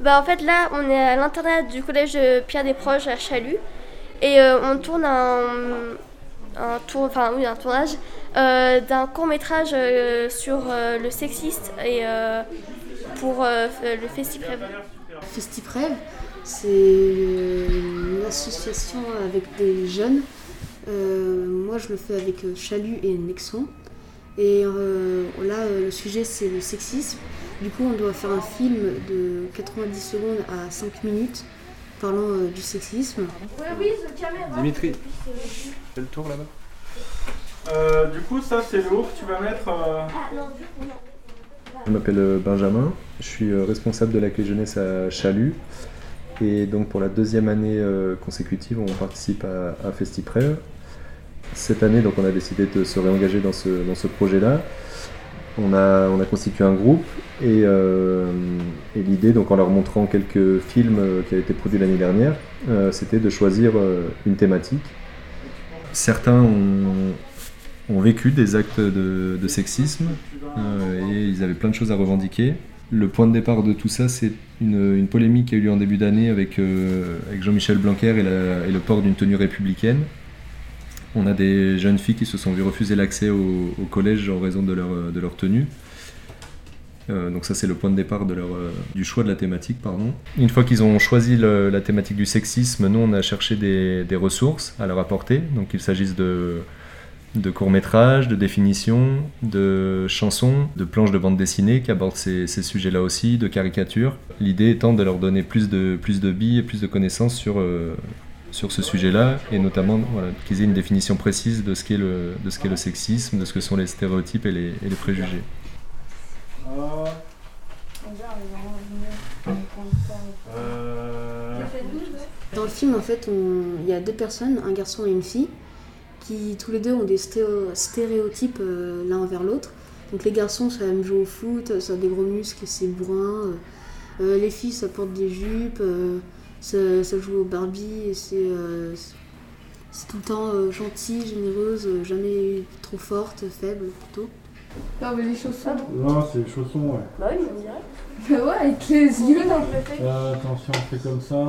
En fait là on est à l'internat du collège Pierre Desproges à Chalut et on tourne un tournage d'un court-métrage sur le sexiste et pour le Festiprève. Festiprève, c'est une association avec des jeunes. Moi je le fais avec Chalut et Nexon. Et là le sujet c'est le sexisme. Du coup on doit faire un film de 90 secondes à 5 minutes parlant du sexisme. Dimitri, fais le tour là-bas. Du coup, ça c'est le haut que tu vas mettre. Je m'appelle Benjamin, je suis responsable de l'accueil jeunesse à Chalut. Et donc pour la deuxième année consécutive, on participe à Festiprève. Cette année, donc, on a décidé de se réengager dans ce projet-là. On a constitué un groupe et l'idée, donc en leur montrant quelques films qui avaient été produits l'année dernière, c'était de choisir une thématique. Certains ont vécu des actes de sexisme et ils avaient plein de choses à revendiquer. Le point de départ de tout ça, c'est une polémique qui a eu lieu en début d'année avec Jean-Michel Blanquer et le port d'une tenue républicaine. On a des jeunes filles qui se sont vues refuser l'accès au collège en raison de leur tenue. Donc ça c'est le point de départ du choix de la thématique. Une fois qu'ils ont choisi la thématique du sexisme, nous on a cherché des ressources à leur apporter. Donc qu'il s'agisse de courts-métrages, de définitions, de chansons, de planches de bande dessinée qui abordent ces sujets-là aussi, de caricatures. L'idée étant de leur donner plus de billes et plus de connaissances sur ce sujet-là, et notamment qu'ils aient une définition précise de ce qu'est le sexisme, de ce que sont les stéréotypes et les préjugés. Dans le film, en fait, il y a deux personnes, un garçon et une fille, qui tous les deux ont des stéréotypes l'un envers l'autre. Donc les garçons, ça aime jouer au foot, ça a des gros muscles et c'est bourrin. Les filles, ça porte des jupes. Ça joue au Barbie et c'est tout le temps gentille, généreuse, jamais trop forte, faible plutôt. Non mais les chaussons. Non, c'est les chaussons, ouais. Bah oui, on dirait. Bah ouais, avec les yeux dans le fait. Attention, on fait comme ça.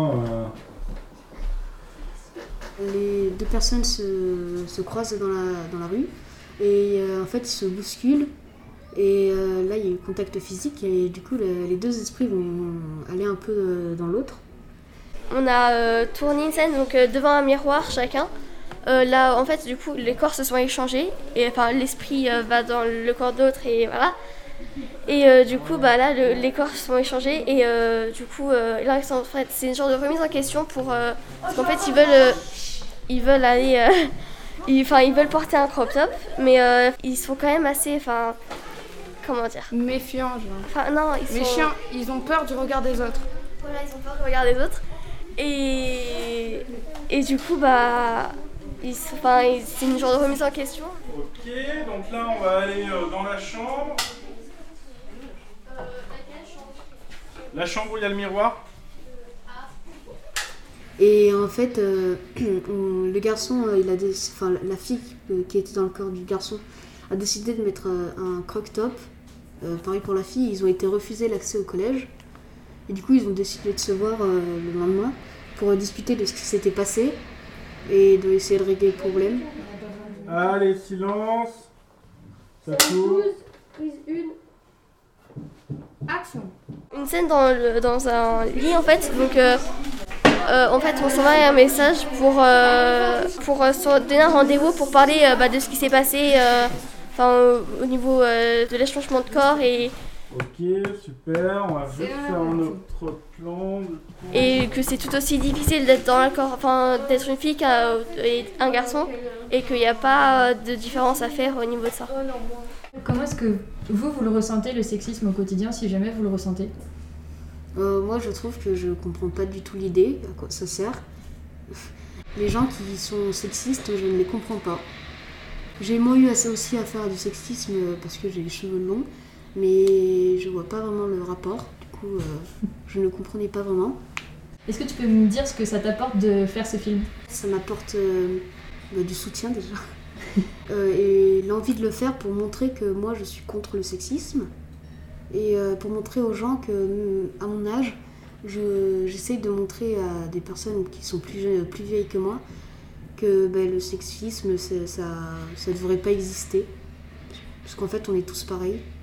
Les deux personnes se croisent dans la rue et en fait ils se bousculent. Et là il y a eu contact physique et du coup les deux esprits vont aller un peu dans l'autre. On a tourné une scène donc, devant un miroir chacun. Là, en fait, du coup, les corps se sont échangés. Et enfin, l'esprit va dans le corps de l'autre et voilà. Et du coup, là, les corps se sont échangés. Et du coup, là, en fait, c'est une genre de remise en question parce qu'en fait, ils veulent aller. Ils veulent porter un crop top, mais ils sont quand même assez. Comment dire ? Méfiants, genre. Non, ils sont. Méfiants, ils ont peur du regard des autres. Voilà, ils ont peur du regard des autres. Et du coup, c'est une genre de remise en question. Ok, donc là on va aller dans la chambre. La chambre où il y a le miroir. Et en fait, le garçon, la fille qui était dans le corps du garçon a décidé de mettre un croc-top. Pareil pour la fille, ils ont été refusés l'accès au collège. Et du coup, ils ont décidé de se voir le lendemain pour discuter de ce qui s'était passé et d'essayer de régler le problème. Allez, silence. Ça tourne. Action. Une scène dans un lit en fait. Donc en fait, on s'envoie un message pour se donner un rendez-vous pour parler de ce qui s'est passé au niveau de l'échangement de corps et. Ok, super, on va juste faire un autre plan. Et que c'est tout aussi difficile d'être dans le corps, d'être une fille et un garçon, et qu'il n'y a pas de différence à faire au niveau de ça. Comment est-ce que vous le ressentez, le sexisme au quotidien, si jamais vous le ressentez ? Moi, je trouve que je comprends pas du tout l'idée, à quoi ça sert. Les gens qui sont sexistes, je ne les comprends pas. J'ai moi eu assez aussi à faire du sexisme parce que j'ai les cheveux longs. Mais je vois pas vraiment le rapport, du coup je ne comprenais pas vraiment. Est-ce que tu peux me dire ce que ça t'apporte de faire ce film ? Ça m'apporte du soutien déjà, et l'envie de le faire pour montrer que moi je suis contre le sexisme, Et pour montrer aux gens que, à mon âge, j'essaye de montrer à des personnes qui sont plus vieilles que moi que le sexisme, ça ne devrait pas exister. Parce qu'en fait, on est tous pareils.